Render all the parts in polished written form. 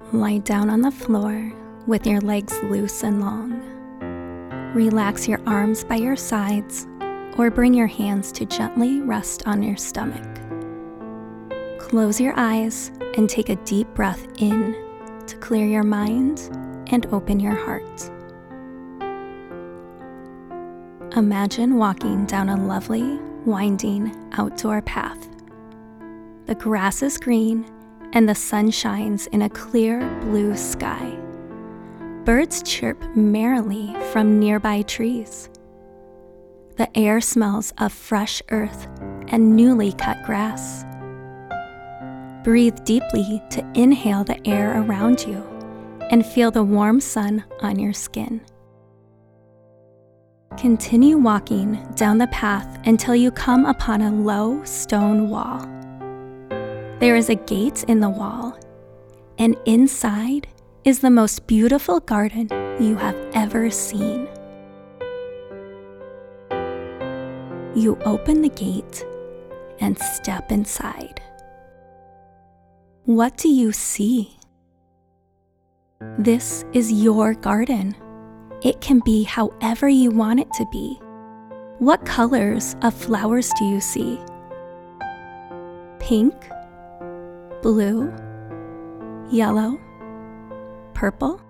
Lie down on the floor with your legs loose and long. Relax your arms by your sides or bring your hands to gently rest on your stomach. Close your eyes and take a deep breath in to clear your mind and open your heart. Imagine walking down a lovely, winding outdoor path. The grass is green and the sun shines in a clear blue sky. Birds chirp merrily from nearby trees. The air smells of fresh earth and newly cut grass. Breathe deeply to inhale the air around you and feel the warm sun on your skin. Continue walking down the path until you come upon a low stone wall. There is a gate in the wall, and inside is the most beautiful garden you have ever seen. You open the gate and step inside. What do you see? This is your garden. It can be however you want it to be. What colors of flowers do you see? Pink, blue, yellow, purple?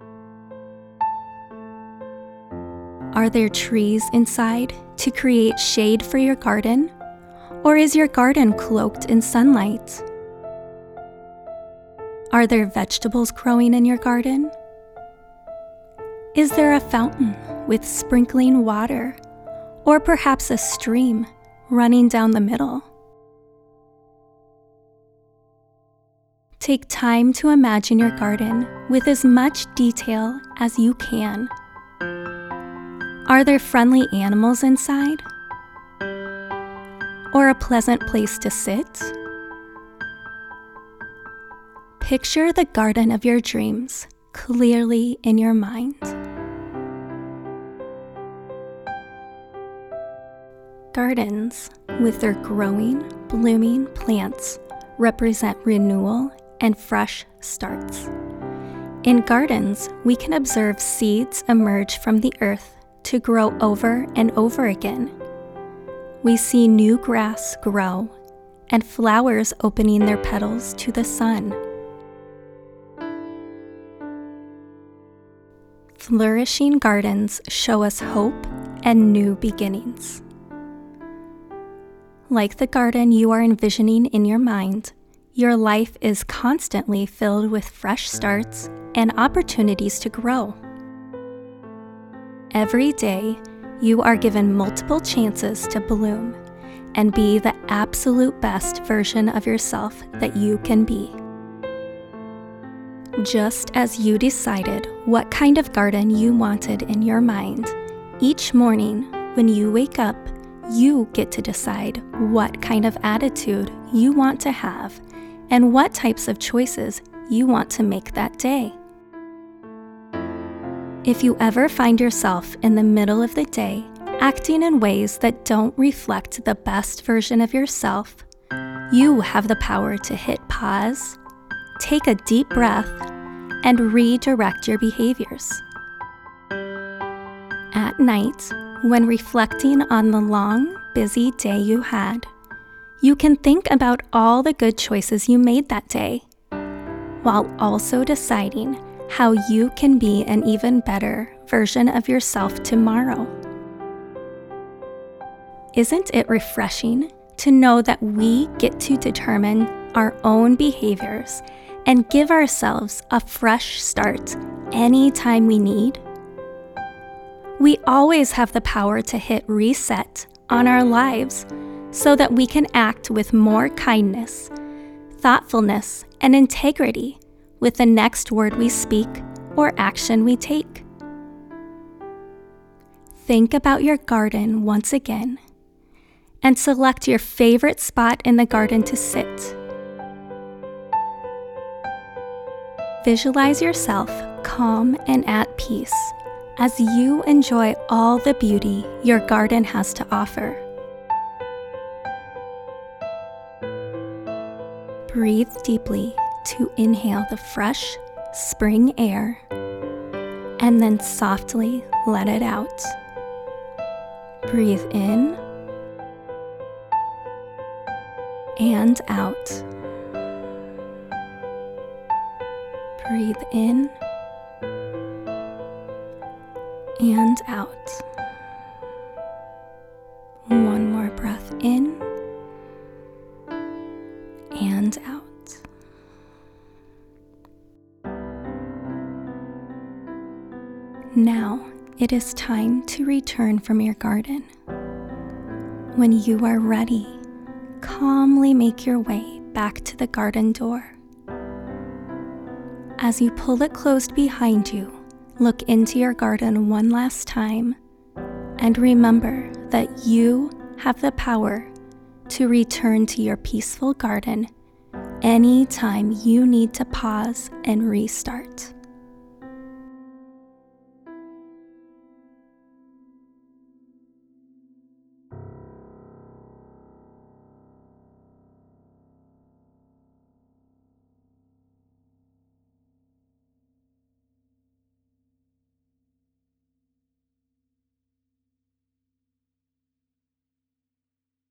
Are there trees inside to create shade for your garden? Or is your garden cloaked in sunlight? Are there vegetables growing in your garden? Is there a fountain with sprinkling water, or perhaps a stream running down the middle? Take time to imagine your garden with as much detail as you can. Are there friendly animals inside? Or a pleasant place to sit? Picture the garden of your dreams clearly in your mind. Gardens, with their growing, blooming plants, represent renewal and fresh starts. In gardens, we can observe seeds emerge from the earth to grow over and over again. We see new grass grow and flowers opening their petals to the sun. Flourishing gardens show us hope and new beginnings. Like the garden you are envisioning in your mind, your life is constantly filled with fresh starts and opportunities to grow. Every day, you are given multiple chances to bloom and be the absolute best version of yourself that you can be. Just as you decided what kind of garden you wanted in your mind, each morning when you wake up, you get to decide what kind of attitude you want to have and what types of choices you want to make that day. If you ever find yourself in the middle of the day acting in ways that don't reflect the best version of yourself, you have the power to hit pause, take a deep breath, and redirect your behaviors. At night, when reflecting on the long, busy day you had, you can think about all the good choices you made that day, while also deciding how you can be an even better version of yourself tomorrow. Isn't it refreshing to know that we get to determine our own behaviors and give ourselves a fresh start anytime we need? We always have the power to hit reset on our lives so that we can act with more kindness, thoughtfulness, and integrity with the next word we speak or action we take. Think about your garden once again and select your favorite spot in the garden to sit. Visualize yourself calm and at peace as you enjoy all the beauty your garden has to offer. Breathe deeply to inhale the fresh, spring air, and then softly let it out. Breathe in and out. Breathe in and out. One more breath in and out. Now it is time to return from your garden. When you are ready, calmly make your way back to the garden door. As you pull it closed behind you, look into your garden one last time and remember that you have the power to return to your peaceful garden anytime you need to pause and restart.